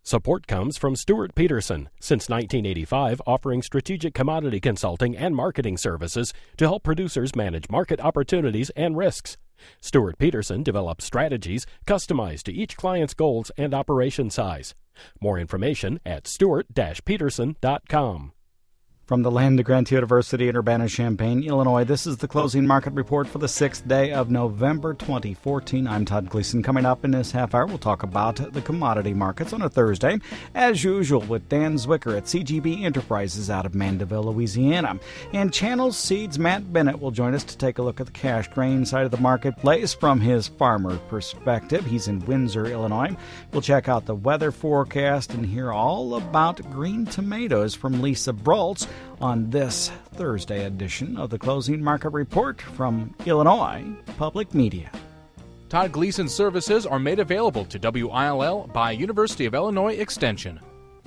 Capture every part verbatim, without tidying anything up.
Support comes from Stuart Peterson, since nineteen eighty-five offering strategic commodity consulting and marketing services to help producers manage market opportunities and risks. Stuart Peterson develops strategies customized to each client's goals and operation size. More information at stuart dash peterson dot com. From the land of Grant University in Urbana-Champaign, Illinois, this is the closing market report for the sixth day of November twenty fourteen. I'm Todd Gleason. Coming up in this half hour, we'll talk about the commodity markets on a Thursday, as usual, with Dan Zwicker at C G B Enterprises out of Mandeville, Louisiana. And Channel Seeds' Matt Bennett will join us to take a look at the cash grain side of the marketplace from his farmer perspective. He's in Windsor, Illinois. We'll check out the weather forecast and hear all about green tomatoes from Lisa Broltz on this Thursday edition of the Closing Market Report from Illinois Public Media. Todd Gleason services are made available to W I L L by University of Illinois Extension.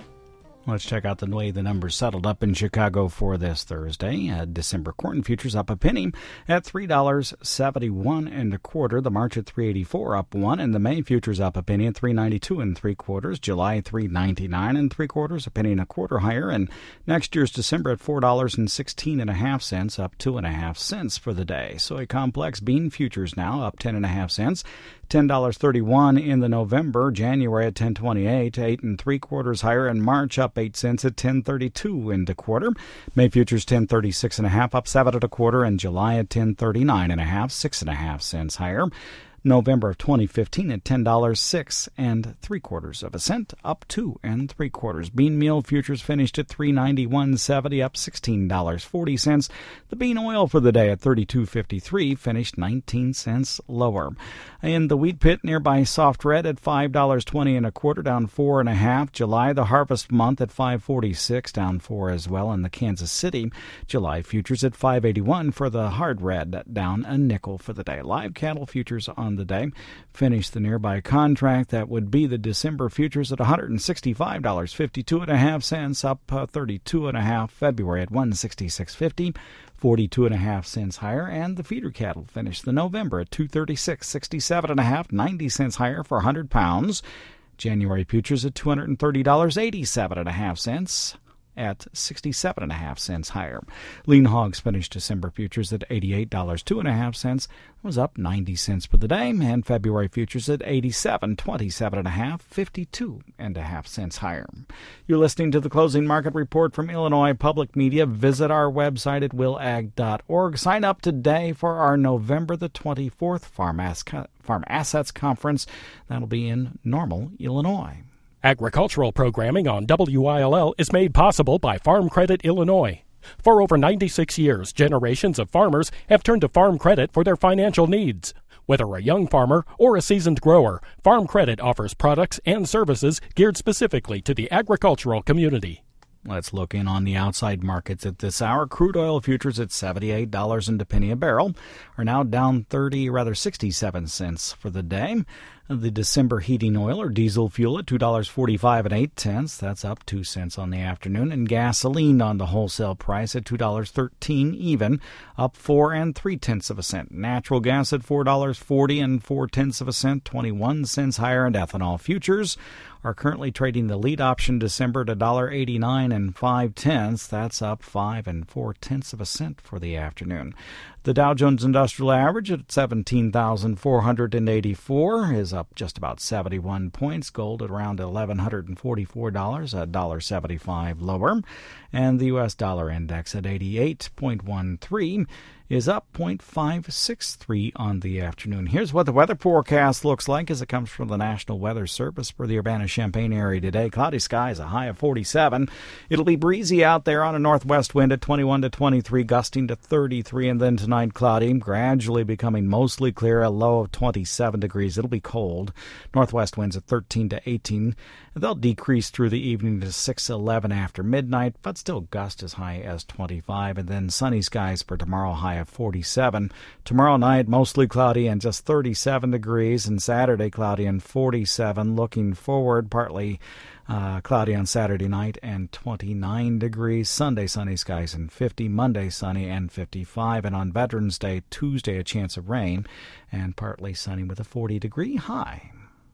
Let's check out the way the numbers settled up in Chicago for this Thursday. Uh, December corn futures up a penny at three dollars and seventy-one cents and a quarter. The March at three eighty-four up one, and the May futures up a penny at three ninety-two and three quarters. July three ninety-nine and three quarters, a penny and a quarter higher, and next year's December at four dollars and sixteen and a half cents, up two and a half cents for the day. Soy complex bean futures now up ten and a half cents. ten dollars and thirty-one cents in the November. January at ten twenty-eight, eight and three quarters higher, and March up eight cents at ten thirty-two and a quarter. May futures ten thirty-six and a half, up seven and a quarter, and July at ten thirty-nine and a half, six and a half cents higher. November of twenty fifteen at ten dollars six and three quarters of a cent, up two and three quarters. Bean meal futures finished at three ninety-one seventy, up sixteen dollars and forty cents. The bean oil for the day at thirty-two fifty-three, finished nineteen cents lower. In the wheat pit nearby, soft red at five dollars and twenty and a quarter, down four and a half. July, the harvest month at five forty-six, down four as well. In the Kansas City, July futures at five eighty-one for the hard red, down a nickel for the day. Live cattle futures on the day finished the nearby contract. That would be the December futures at one hundred sixty-five dollars and fifty-two and a half cents, up uh, thirty-two and a half. February at one sixty-six fifty, forty-two and a half cents higher, and the feeder cattle finished the November at two thirty-six sixty-seven and a half, ninety cents higher for one hundred pounds. January futures at two hundred thirty dollars and eighty-seven and a half cents, at sixty-seven and a half cents higher. Lean hogs finished December futures at eighty-eight dollars and two and a half cents. It was up ninety cents for the day, and February futures at eighty-seven, twenty-seven and a half, fifty-two and a half cents higher. You're listening to the Closing Market Report from Illinois Public Media. Visit our website at will ag dot org. Sign up today for our November the twenty-fourth Farm, As- Farm Assets Conference. That'll be in Normal, Illinois. Agricultural programming on W I L L is made possible by Farm Credit Illinois. For over ninety-six years, generations of farmers have turned to Farm Credit for their financial needs. Whether a young farmer or a seasoned grower, Farm Credit offers products and services geared specifically to the agricultural community. Let's look in on the outside markets at this hour. Crude oil futures at seventy-eight dollars and a penny a barrel are now down thirty, rather sixty-seven cents for the day. The December heating oil or diesel fuel at two dollars and forty-five and eight cents. That's up two cents on the afternoon. And gasoline on the wholesale price at two dollars and thirteen cents even, up four and three tenths of a cent. Natural gas at four dollars and forty and four tenths of a cent, twenty-one cents higher. And ethanol futures are currently trading the lead option December at one dollar and eighty-nine cents and five tenths. That's up five and four tenths of a cent for the afternoon. The Dow Jones Industrial Average at seventeen thousand four hundred eighty-four is up just about seventy-one points. Gold at around one thousand one hundred forty-four dollars, one dollar and seventy-five cents lower. And the U S dollar index at eighty-eight point one three is up zero point five six three on the afternoon. Here's what the weather forecast looks like as it comes from the National Weather Service for the Urbana-Champaign area today. Cloudy skies, a high of forty-seven. It'll be breezy out there on a northwest wind at twenty-one to twenty-three, gusting to thirty-three, and then tonight cloudy, gradually becoming mostly clear, a low of twenty-seven degrees. It'll be cold. Northwest winds at thirteen to eighteen. They'll decrease through the evening to six eleven after midnight, but still gust as high as twenty-five, and then sunny skies for tomorrow, high of forty-seven. Tomorrow night, mostly cloudy and just thirty-seven degrees, and Saturday, cloudy and forty-seven. Looking forward, partly uh, cloudy on Saturday night and twenty-nine degrees. Sunday, sunny skies and fifty. Monday, sunny and fifty-five. And on Veterans Day, Tuesday, a chance of rain and partly sunny with a forty-degree high.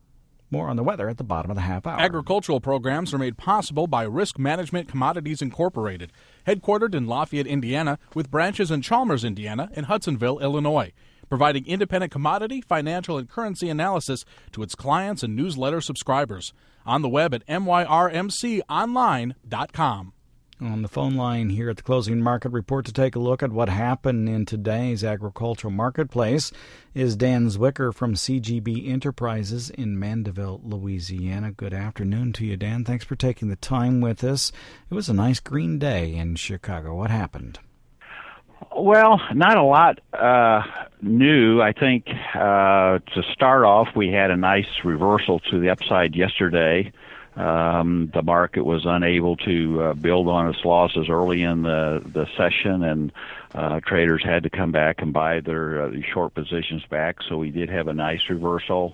More on the weather at the bottom of the half hour. Agricultural programs are made possible by Risk Management Commodities Incorporated, headquartered in Lafayette, Indiana, with branches in Chalmers, Indiana, and Hudsonville, Illinois, providing independent commodity, financial, and currency analysis to its clients and newsletter subscribers. On the web at m y r m c online dot com. On the phone line here at the Closing Market Report to take a look at what happened in today's agricultural marketplace is Dan Zwicker from C G B Enterprises in Mandeville, Louisiana. Good afternoon to you, Dan. Thanks for taking the time with us. It was a nice green day in Chicago. What happened? Well, not a lot uh, new. I think uh, to start off, we had a nice reversal to the upside yesterday. Um, the market was unable to uh, build on its losses early in the, the session, and uh, traders had to come back and buy their uh, short positions back. So we did have a nice reversal.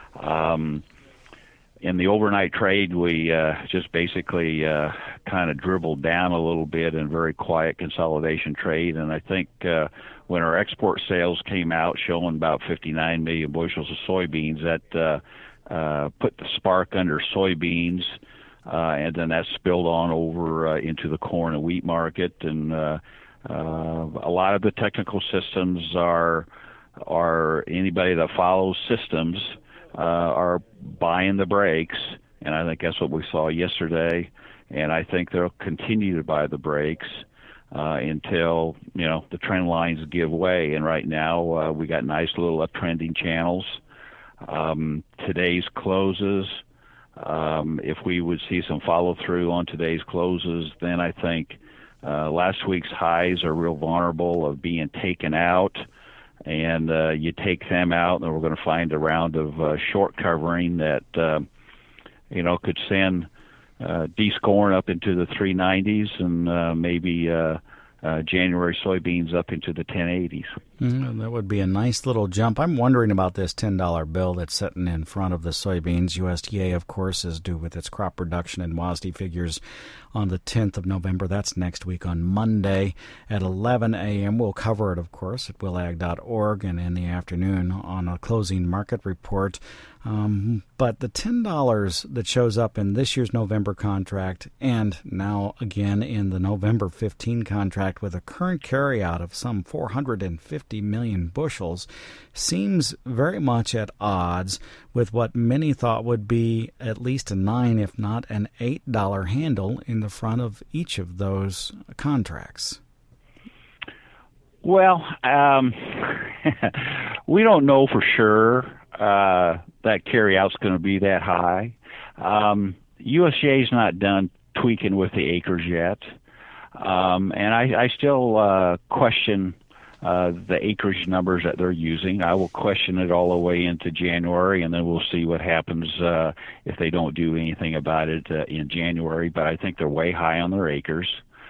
Um, in the overnight trade, we uh, just basically uh, kind of dribbled down a little bit in very quiet consolidation trade. And I think uh, when our export sales came out showing about fifty-nine million bushels of soybeans, that uh, Uh, put the spark under soybeans, uh, and then that spilled on over uh, into the corn and wheat market. And uh, uh, a lot of the technical systems are are anybody that follows systems uh, are buying the breaks, and I think that's what we saw yesterday. And I think they'll continue to buy the breaks uh, until you know the trend lines give way. And right now uh, we got nice little uptrending channels. Um, today's closes, um, if we would see some follow-through on today's closes, then I think uh, last week's highs are real vulnerable of being taken out, and uh, you take them out, and we're going to find a round of uh, short covering that, uh, you know, could send uh, D-scoring up into the three nineties and uh, maybe uh, uh, January soybeans up into the ten eighties. Mm, that would be a nice little jump. I'm wondering about this ten dollar bill that's sitting in front of the soybeans. U S D A, of course, is due with its crop production and W A S D figures on the tenth of November. That's next week on Monday at eleven a.m. We'll cover it, of course, at will ag dot org and in the afternoon on a closing market report. Um, but the ten dollars that shows up in this year's November contract and now again in the November fifteenth contract with a current carryout of some four hundred fifty million bushels seems very much at odds with what many thought would be at least a nine, if not an eight dollar handle in the front of each of those contracts. Well, um, we don't know for sure uh, that carryout's going to be that high. Um, U S D A's not done tweaking with the acres yet, um, and I, I still uh, question Uh, the acreage numbers that they're using. I will question it all the way into January, and then we'll see what happens uh, if they don't do anything about it uh, in January. But I think they're way high on their acres.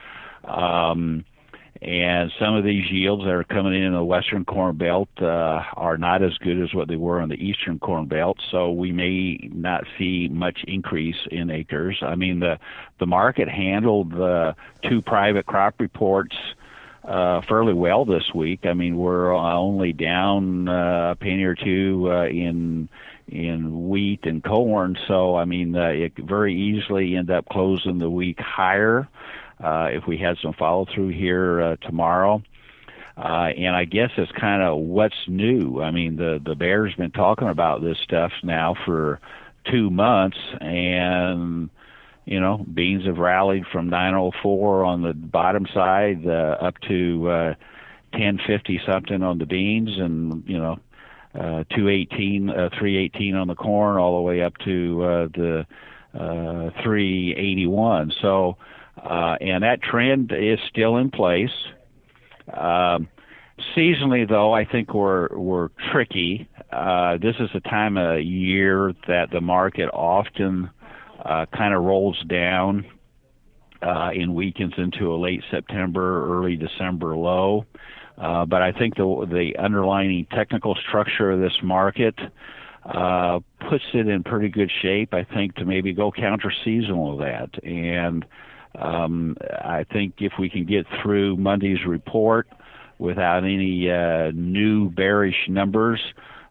Um, and some of these yields that are coming in in the Western Corn Belt uh, are not as good as what they were in the Eastern Corn Belt, so we may not see much increase in acres. I mean, the, the market handled the two private crop reports Uh, fairly well this week. I mean, we're only down uh, a penny or two uh, in in wheat and corn, so I mean, uh, it could very easily end up closing the week higher uh, if we had some follow through here uh, tomorrow. Uh, and I guess it's kind of what's new. I mean, the the bear's been talking about this stuff now for two months, and you know, beans have rallied from nine oh four on the bottom side uh, up to uh, ten fifty something on the beans, and you know, uh, two eighteen, uh, three eighteen on the corn, all the way up to uh, the uh, three eighty-one. So, uh, and that trend is still in place. Um, seasonally, though, I think we're we're tricky. Uh, this is a time of year that the market often Uh, kind of rolls down uh, and weakens into a late September, early December low. Uh, but I think the the underlying technical structure of this market uh, puts it in pretty good shape, I think, to maybe go counter-seasonal of that. And um, I think if we can get through Monday's report without any uh, new bearish numbers,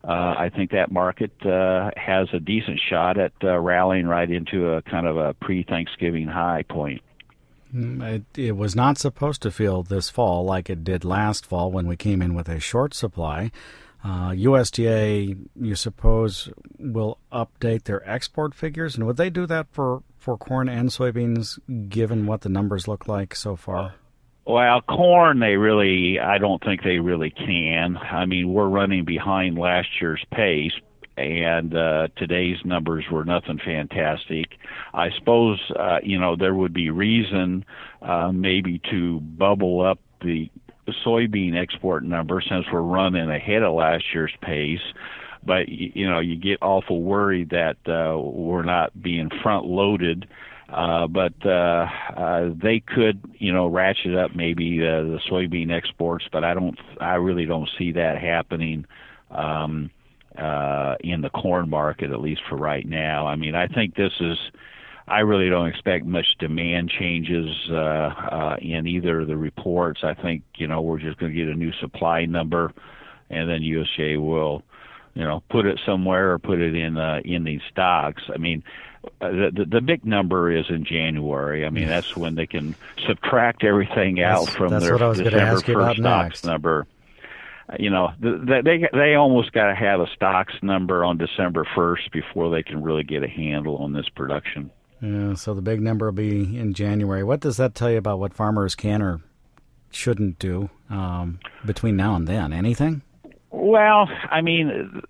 uh, I think that market uh, has a decent shot at uh, rallying right into a kind of a pre-Thanksgiving high point. It, it was not supposed to feel this fall like it did last fall when we came in with a short supply. Uh, U S D A, you suppose, will update their export figures, and would they do that for, for corn and soybeans, given what the numbers look like so far? Well, corn, they really, I don't think they really can. I mean, we're running behind last year's pace, and uh, today's numbers were nothing fantastic. I suppose, uh, you know, there would be reason uh, maybe to bubble up the soybean export number since we're running ahead of last year's pace. But, you know, you get awful worried that uh, we're not being front-loaded. Uh, but uh, uh, they could, you know, ratchet up maybe uh, the soybean exports, but I don't, I really don't see that happening um, uh, in the corn market, at least for right now. I mean, I think this is, I really don't expect much demand changes uh, uh, in either of the reports. I think, you know, we're just going to get a new supply number, and then U S D A will, you know, put it somewhere or put it in uh, in these stocks. I mean, the, the the big number is in January. I mean, that's when they can subtract everything out that's, from that's their December first stocks number. You know, they they they almost got to have a stocks number on December first before they can really get a handle on this production. Yeah, so the big number will be in January. What does that tell you about what farmers can or shouldn't do um, between now and then? Anything? Well, I mean,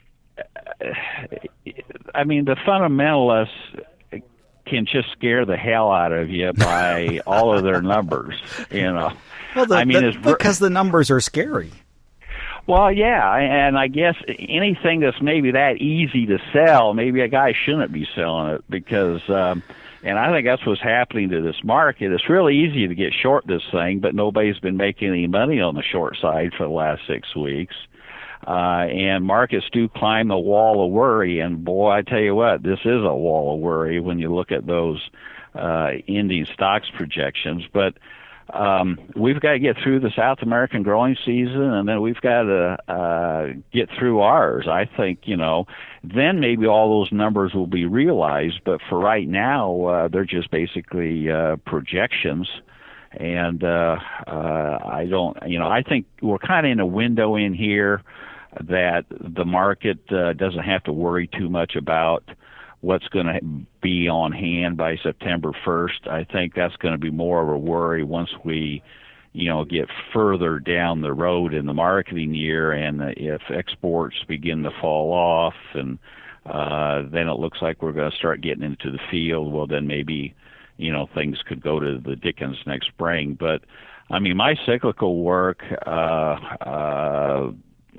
I mean, the fundamentalists can just scare the hell out of you by all of their numbers, you know. Well, the, I mean, the, it's because the numbers are scary. Well, yeah, and I guess anything that's maybe that easy to sell, maybe a guy shouldn't be selling it because, um, and I think that's what's happening to this market. It's really easy to get short this thing, but nobody's been making any money on the short side for the last six weeks. Uh, and markets do climb the wall of worry, and boy, I tell you what, this is a wall of worry when you look at those uh, ending stocks projections. But um, we've got to get through the South American growing season, and then we've got to uh, get through ours. I think, you know, then maybe all those numbers will be realized, but for right now, uh, they're just basically uh, projections. And uh, uh, I don't, you know, I think we're kind of in a window in here that the market uh, doesn't have to worry too much about what's going to be on hand by September first. I think that's going to be more of a worry once we, you know, get further down the road in the marketing year, and if exports begin to fall off, and uh, then it looks like we're going to start getting into the field, well, then maybe, you know, things could go to the dickens next spring. But, I mean, my cyclical work, uh, uh,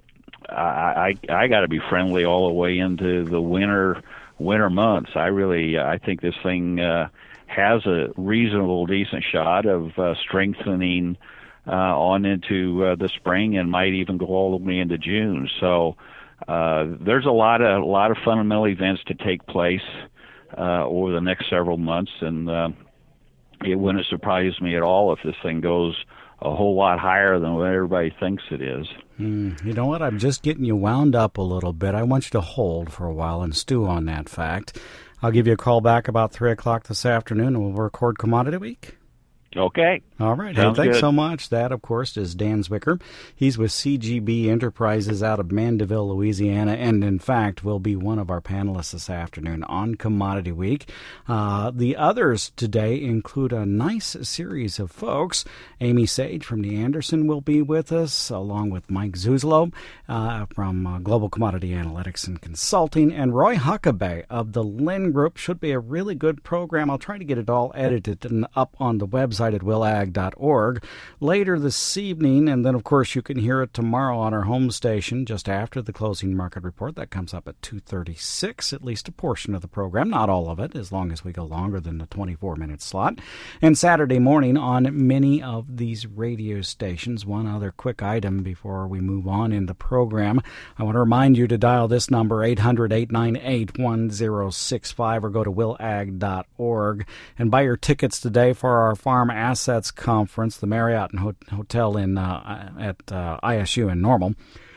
I, I, I got to be friendly all the way into the winter winter months. I really, I think this thing uh, has a reasonable, decent shot of uh, strengthening uh, on into uh, the spring, and might even go all the way into June. So uh, there's a lot of a lot of fundamental events to take place Uh, over the next several months, and uh, it wouldn't surprise me at all if this thing goes a whole lot higher than what everybody thinks it is. Mm, you know what? I'm just getting you wound up a little bit. I want you to hold for a while and stew on that fact. I'll give you a call back about three o'clock this afternoon, and we'll record Commodity Week. Okay. All right. Sounds hey, thanks good. so much. That, of course, is Dan Zwicker. He's with C G B Enterprises out of Mandeville, Louisiana, and, in fact, will be one of our panelists this afternoon on Commodity Week. Uh, the others today include a nice series of folks. Amy Sage from the Anderson will be with us, along with Mike Zuzlo uh, from uh, Global Commodity Analytics and Consulting, and Roy Huckabee of the Lynn Group. Should be a really good program. I'll try to get it all edited and up on the website at will ag dot org later this evening, and then of course you can hear it tomorrow on our home station just after the closing market report. That comes up at two thirty-six, at least a portion of the program, not all of it, as long as we go longer than the twenty-four minute slot, and Saturday morning on many of these radio stations. One other quick item before we move on in the program. I want to remind you to dial this number, eight hundred, eight nine eight, one zero six five, or go to will ag dot org and buy your tickets today for our Farm Assets Conference, the Marriott and Hotel in uh, at uh, I S U in Normal.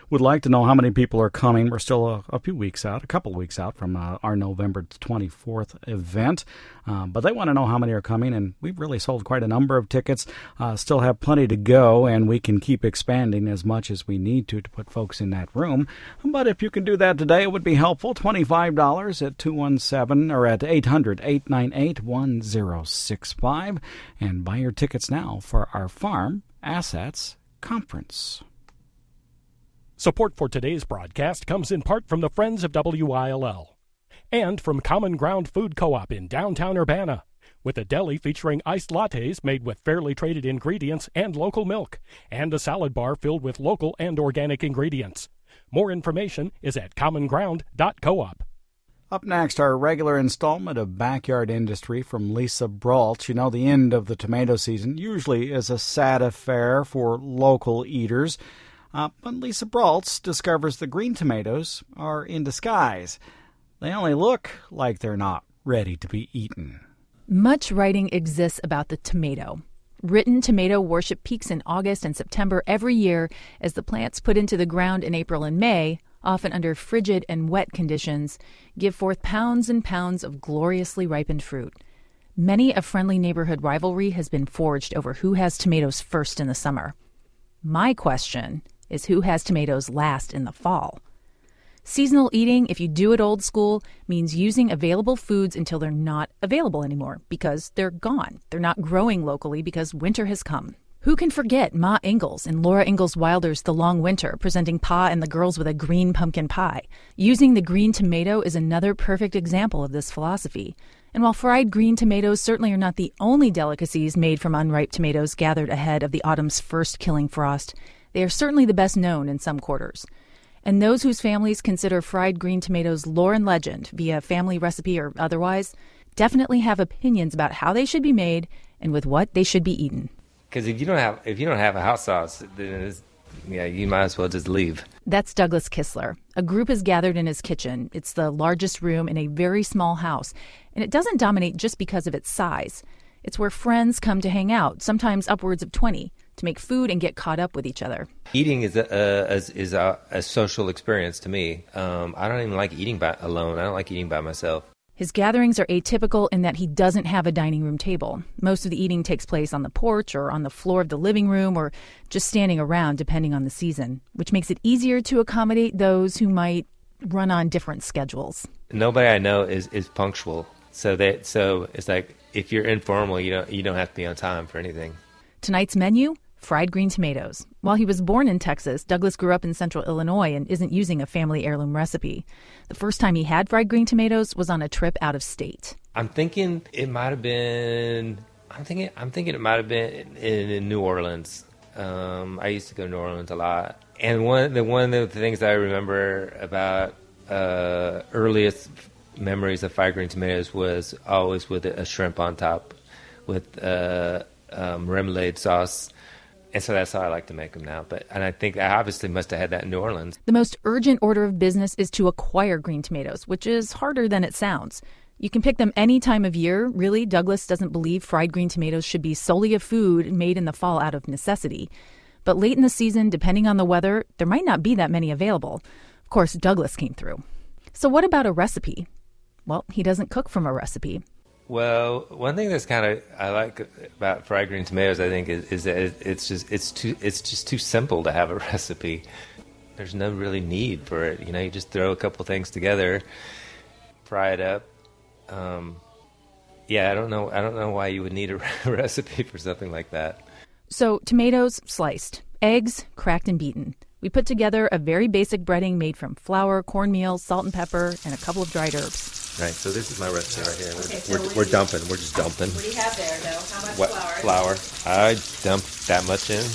would like to know how many people are coming. We're still a, a few weeks out, a couple weeks out from uh, our November twenty-fourth event. Um, but they want to know how many are coming, and we've really sold quite a number of tickets. Uh, still have plenty to go, and we can keep expanding as much as we need to to put folks in that room. But if you can do that today, it would be helpful. twenty-five dollars at two one seven or at eight hundred, eight nine eight, one zero six five. And buy your tickets now for our Farm Assets Conference. Support for today's broadcast comes in part from the Friends of W I L L and from Common Ground Food Co-op in downtown Urbana, with a deli featuring iced lattes made with fairly traded ingredients and local milk, and a salad bar filled with local and organic ingredients. More information is at common ground dot coop. Up next, our regular installment of Backyard Industry from Lisa Brault. You know, the end of the tomato season usually is a sad affair for local eaters. Uh, but Lisa Brault discovers the green tomatoes are in disguise. They only look like they're not ready to be eaten. Much writing exists about the tomato. Written tomato worship peaks in August and September every year as the plants put into the ground in April and May, often under frigid and wet conditions, give forth pounds and pounds of gloriously ripened fruit. Many a friendly neighborhood rivalry has been forged over who has tomatoes first in the summer. My question is who has tomatoes last in the fall. Seasonal eating, if you do it old school, means using available foods until they're not available anymore because they're gone. They're not growing locally because winter has come. Who can forget Ma Ingalls in Laura Ingalls Wilder's The Long Winter, presenting Pa and the girls with a green pumpkin pie? Using the green tomato is another perfect example of this philosophy. And while fried green tomatoes certainly are not the only delicacies made from unripe tomatoes gathered ahead of the autumn's first killing frost, they are certainly the best known in some quarters. And those whose families consider fried green tomatoes lore and legend, via family recipe or otherwise, definitely have opinions about how they should be made and with what they should be eaten. Because if you don't have if you don't have a hot sauce, then it's, yeah, you might as well just leave. That's Douglas Kistler. A group is gathered in his kitchen. It's the largest room in a very small house, and it doesn't dominate just because of its size. It's where friends come to hang out, sometimes upwards of twenty, to make food and get caught up with each other. Eating is a, a is, is a, a social experience to me. Um, I don't even like eating by alone. I don't like eating by myself. His gatherings are atypical in that he doesn't have a dining room table. Most of the eating takes place on the porch or on the floor of the living room or just standing around, depending on the season, which makes it easier to accommodate those who might run on different schedules. Nobody I know is, is punctual, so that so it's like if you're informal, you don't you don't have to be on time for anything. Tonight's menu: fried green tomatoes. While he was born in Texas, Douglas grew up in central Illinois and isn't using a family heirloom recipe. The first time he had fried green tomatoes was on a trip out of state. I'm thinking it might have been. I'm thinking. I'm thinking it might have been in, in New Orleans. Um, I used to go to New Orleans a lot, and one the one of the things that I remember about uh, earliest memories of fried green tomatoes was always with a shrimp on top, with uh, um, remoulade sauce. And so that's how I like to make them now. But and I think I obviously must have had that in New Orleans. The most urgent order of business is to acquire green tomatoes, which is harder than it sounds. You can pick them any time of year. Really, Douglas doesn't believe fried green tomatoes should be solely a food made in the fall out of necessity. But late in the season, depending on the weather, there might not be that many available. Of course, Douglas came through. So what about a recipe? Well, he doesn't cook from a recipe. Well, one thing that's kind of I like about fried green tomatoes, I think, is, is that it's just it's too it's just too simple to have a recipe. There's no really need for it. You know, you just throw a couple things together, fry it up. Um, yeah, I don't know. I don't know why you would need a recipe for something like that. So tomatoes sliced, eggs cracked and beaten. We put together a very basic breading made from flour, cornmeal, salt and pepper, and a couple of dried herbs. Right, so this is my recipe right here. We're, Okay, so we're, what we're do you- dumping. We're just dumping. What do you have there, though? How much What flour? flour? I dump that much in.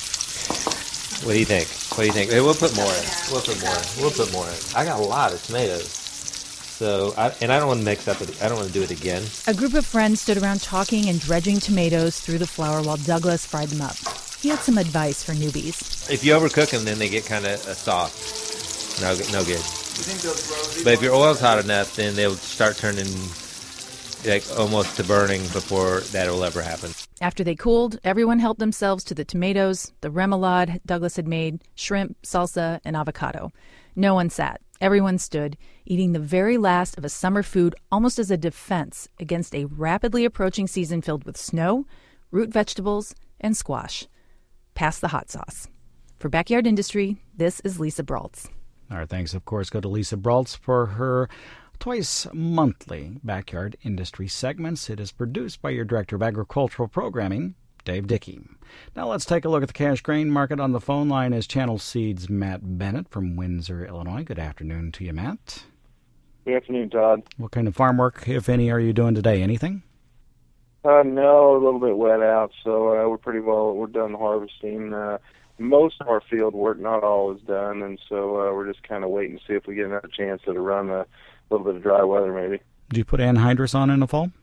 What do you think? What do you think? Hey, we'll put more in. We'll put more in. We'll put more in. I got a lot of tomatoes. So, I, and I don't want to mix up it. I don't want to do it again. A group of friends stood around talking and dredging tomatoes through the flour while Douglas fried them up. He had some advice for newbies. If you overcook them, then they get kind of uh, soft. No, no good. But if your oil's hot enough, then they'll start turning like almost to burning before that will ever happen. After they cooled, everyone helped themselves to the tomatoes, the remoulade Douglas had made, shrimp, salsa, and avocado. No one sat. Everyone stood, eating the very last of a summer food almost as a defense against a rapidly approaching season filled with snow, root vegetables, and squash. Pass the hot sauce. For Backyard Industry, this is Lisa Braltz. Our thanks, of course, go to Lisa Braltz for her twice monthly Backyard Industry segments. It is produced by your Director of Agricultural Programming, Dave Dickey. Now let's take a look at the cash grain market. On the phone line is Channel Seeds' Matt Bennett from Windsor, Illinois. Good afternoon to you, Matt. Good afternoon, Todd. What kind of farm work, if any, are you doing today? Anything? Uh, no, a little bit wet out, so uh, we're pretty well, we're done harvesting. Uh, most of our field work, not all, is done, and so uh, we're just kind of waiting to see if we get another chance to run a little bit of dry weather, maybe. Do you put anhydrous on in the fall?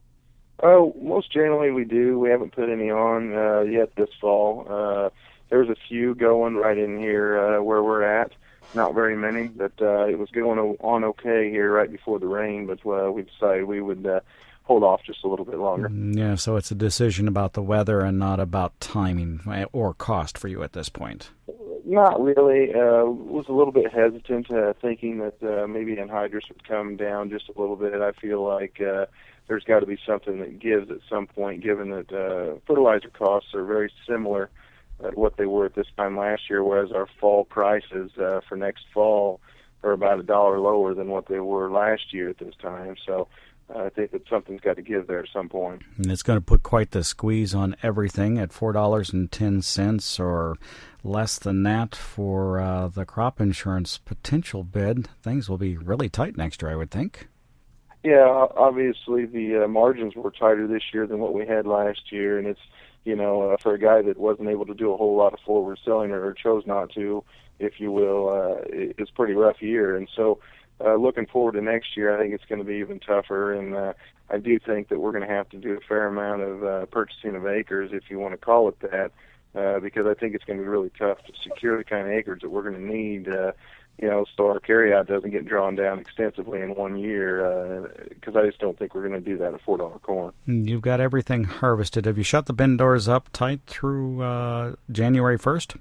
Oh, most generally we do. We haven't put any on uh, yet this fall. Uh, there's a few going right in here uh, where we're at. Not very many, but uh, it was going on okay here right before the rain, but uh, we decided we would uh, hold off just a little bit longer. Yeah, so it's a decision about the weather and not about timing or cost for you at this point. Not really. Uh, was a little bit hesitant, uh, thinking that uh, maybe anhydrous would come down just a little bit. I feel like uh, there's got to be something that gives at some point, given that uh, fertilizer costs are very similar to what they were at this time last year, whereas our fall prices uh, for next fall are about a dollar lower than what they were last year at this time. So uh, I think that something's got to give there at some point. And it's going to put quite the squeeze on everything at four dollars and ten cents or less than that for uh, the crop insurance potential bid. Things will be really tight next year, I would think. Yeah, obviously the uh, margins were tighter this year than what we had last year, and it's, you know, uh, for a guy that wasn't able to do a whole lot of forward selling or chose not to, if you will, uh, it's a pretty rough year. And so uh, looking forward to next year, I think it's going to be even tougher, and uh, I do think that we're going to have to do a fair amount of uh, purchasing of acres, if you want to call it that, uh, because I think it's going to be really tough to secure the kind of acreage that we're going to need, uh, you know, so our carryout doesn't get drawn down extensively in one year, because uh, I just don't think we're going to do that at four dollar corn. You've got everything harvested. Have you shut the bin doors up tight through uh, January first?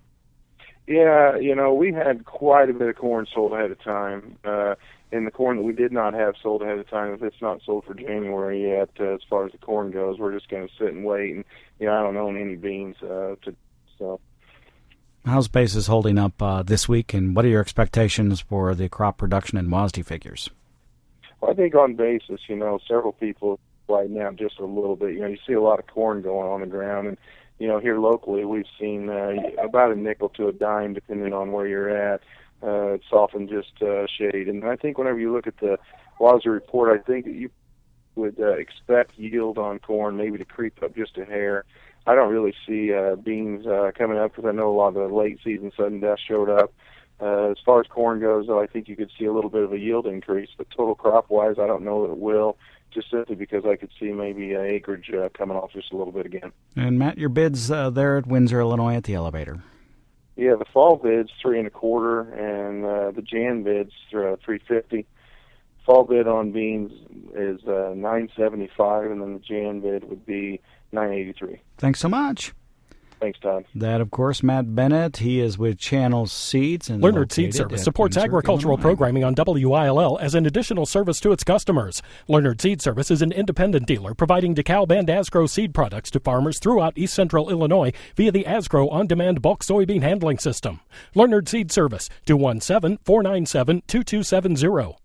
Yeah, you know, we had quite a bit of corn sold ahead of time. Uh, and the corn that we did not have sold ahead of time, if it's not sold for January yet, uh, as far as the corn goes, we're just going to sit and wait. And, you know, I don't own any beans, uh, to so. How's basis holding up uh, this week, and what are your expectations for the crop production and W A S D figures? Well, I think on basis, you know, several people right now just a little bit. You know, you see a lot of corn going on the ground, and, you know, here locally we've seen uh, about a nickel to a dime, depending on where you're at. Uh, it's often just uh, shade. And I think whenever you look at the W A S D report, I think that you would uh, expect yield on corn maybe to creep up just a hair. I don't really see uh, beans uh, coming up because I know a lot of the late season sudden death showed up. Uh, as far as corn goes, though, I think you could see a little bit of a yield increase, but total crop-wise, I don't know that it will, just simply because I could see maybe uh, acreage uh, coming off just a little bit again. And, Matt, your bids uh, there at Windsor, Illinois at the elevator? Yeah, the fall bid's three and a quarter, and uh, the Jan bid's uh, three fifty. Fall bid on beans is uh, nine seventy-five, and then the Jan bid would be nine eighty-three. Thanks so much. Thanks, Todd. That, of course, Matt Bennett. He is with Channel Seeds. And Leonard Seed Service supports Windsor, agricultural Illinois. programming on W I L L as an additional service to its customers. Leonard Seed Service is an independent dealer providing DeKalb and Asgrow seed products to farmers throughout east central Illinois via the Asgrow on-demand bulk soybean handling system. Leonard Seed Service, two one seven, four nine seven, two two seven zero.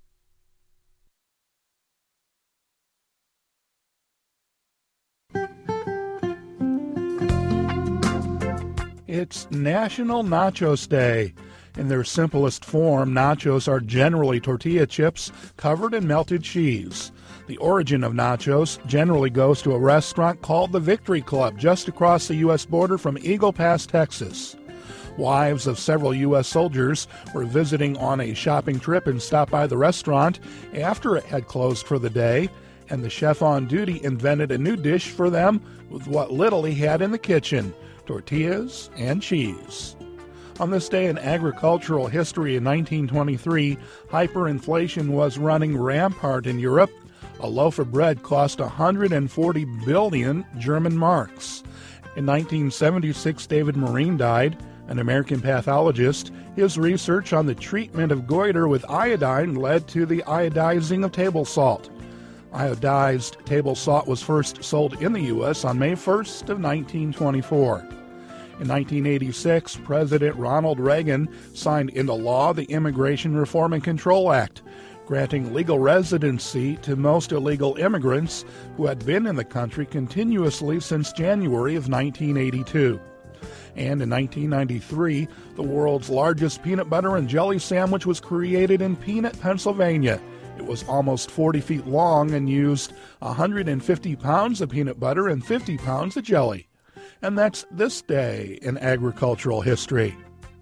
It's National Nachos Day. In their simplest form, nachos are generally tortilla chips covered in melted cheese. The origin of nachos generally goes to a restaurant called the Victory Club just across the U S border from Eagle Pass, Texas. Wives of several U S soldiers were visiting on a shopping trip and stopped by the restaurant after it had closed for the day, and the chef on duty invented a new dish for them with what little he had in the kitchen: tortillas and cheese. On this day in agricultural history in nineteen twenty-three, hyperinflation was running rampart in Europe. A loaf of bread cost one hundred forty billion German marks. In nineteen seventy-six, David Marine died, an American pathologist. His research on the treatment of goiter with iodine led to the iodizing of table salt. Iodized table salt was first sold in the U S on May first of nineteen twenty-four. In nineteen eighty-six, President Ronald Reagan signed into law the Immigration Reform and Control Act, granting legal residency to most illegal immigrants who had been in the country continuously since January of nineteen eighty-two. And in nineteen ninety-three, the world's largest peanut butter and jelly sandwich was created in Peanut, Pennsylvania. It was almost forty feet long and used one hundred fifty pounds of peanut butter and fifty pounds of jelly. And that's this day in agricultural history.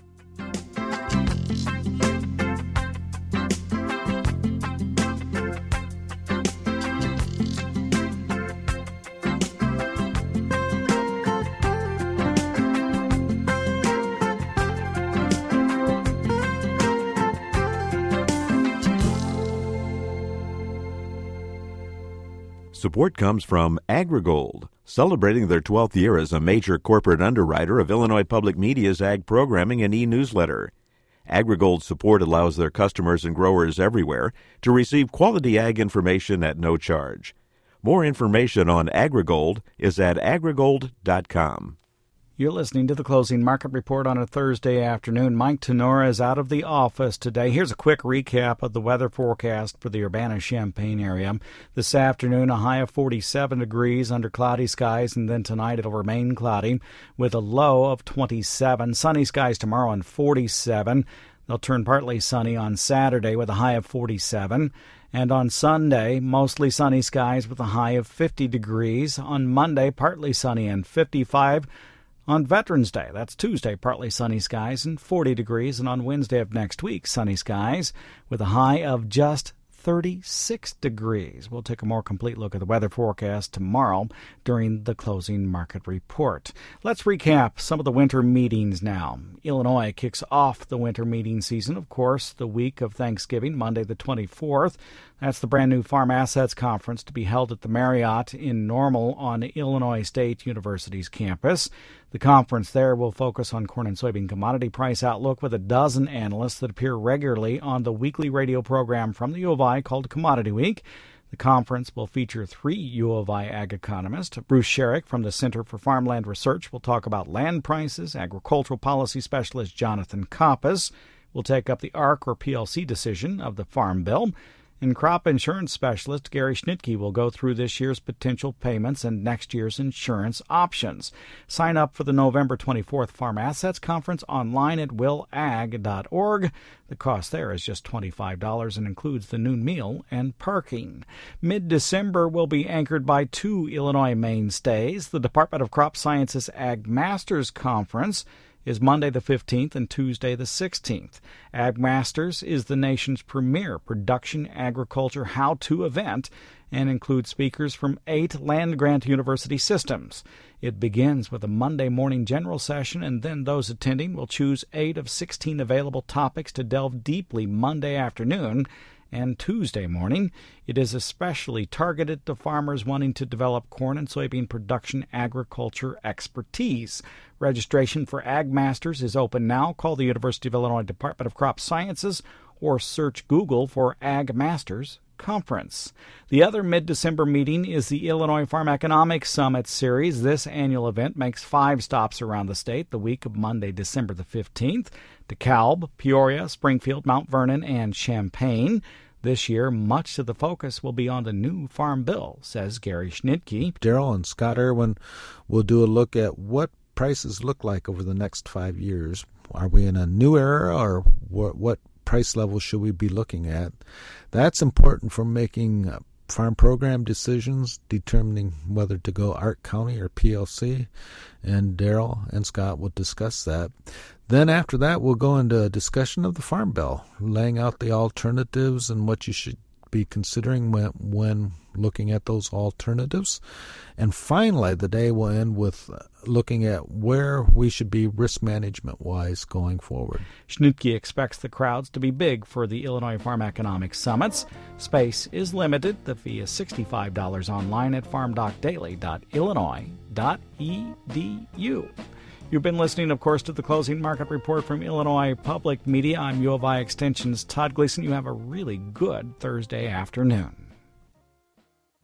Support comes from AgriGold, celebrating their twelfth year as a major corporate underwriter of Illinois Public Media's ag programming and e-newsletter. AgriGold's support allows their customers and growers everywhere to receive quality ag information at no charge. More information on AgriGold is at agrigold dot com. You're listening to the Closing Market Report on a Thursday afternoon. Mike Tenora is out of the office today. Here's a quick recap of the weather forecast for the Urbana-Champaign area. This afternoon, a high of forty-seven degrees under cloudy skies, and then tonight it'll remain cloudy with a low of twenty-seven. Sunny skies tomorrow and forty-seven. They'll turn partly sunny on Saturday with a high of forty-seven. And on Sunday, mostly sunny skies with a high of fifty degrees. On Monday, partly sunny and fifty-five. On Veterans Day, that's Tuesday, partly sunny skies and forty degrees. And on Wednesday of next week, sunny skies with a high of just thirty-six degrees. We'll take a more complete look at the weather forecast tomorrow during the Closing Market Report. Let's recap some of the winter meetings now. Illinois kicks off the winter meeting season, of course, the week of Thanksgiving, Monday the twenty-fourth. That's the brand new Farm Assets Conference to be held at the Marriott in Normal on Illinois State University's campus. The conference there will focus on corn and soybean commodity price outlook with a dozen analysts that appear regularly on the weekly radio program from the U of I called Commodity Week. The conference will feature three U of I ag economists. Bruce Sherrick from the Center for Farmland Research will talk about land prices. Agricultural policy specialist Jonathan Koppas will take up the A R C or P L C decision of the Farm Bill. And crop insurance specialist Gary Schnitke will go through this year's potential payments and next year's insurance options. Sign up for the November twenty-fourth Farm Assets Conference online at will ag dot org. The cost there is just twenty-five dollars and includes the noon meal and parking. Mid-December will be anchored by two Illinois mainstays. The Department of Crop Sciences Ag Masters Conference is Monday the fifteenth and Tuesday the sixteenth. Ag Masters is the nation's premier production agriculture how-to event and includes speakers from eight land-grant university systems. It begins with a Monday morning general session, and then those attending will choose eight of sixteen available topics to delve deeply Monday afternoon. And Tuesday morning, it is especially targeted to farmers wanting to develop corn and soybean production agriculture expertise. Registration for Ag Masters is open now. Call the University of Illinois Department of Crop Sciences or search Google for Ag Masters Conference. The other mid-December meeting is the Illinois Farm Economics Summit Series. This annual event makes five stops around the state the week of Monday, December the fifteenth. DeKalb, Peoria, Springfield, Mount Vernon, and Champaign. This year, much of the focus will be on the new Farm Bill, says Gary Schnitke. Daryl and Scott Irwin will do a look at what prices look like over the next five years. Are we in a new era, or what, what price level should we be looking at? That's important for making uh, farm program decisions, determining whether to go A R C County or P L C, and Daryl and Scott will discuss that. Then after that, we'll go into a discussion of the Farm Bill, laying out the alternatives and what you should be considering when, when looking at those alternatives. And finally, the day will end with looking at where we should be risk management-wise going forward. Schnitke expects the crowds to be big for the Illinois Farm Economics Summits. Space is limited. The fee is sixty-five dollars online at farm doc daily dot illinois dot e d u. You've been listening, of course, to the Closing Market Report from Illinois Public Media. I'm U of I Extension's Todd Gleason. You have a really good Thursday afternoon.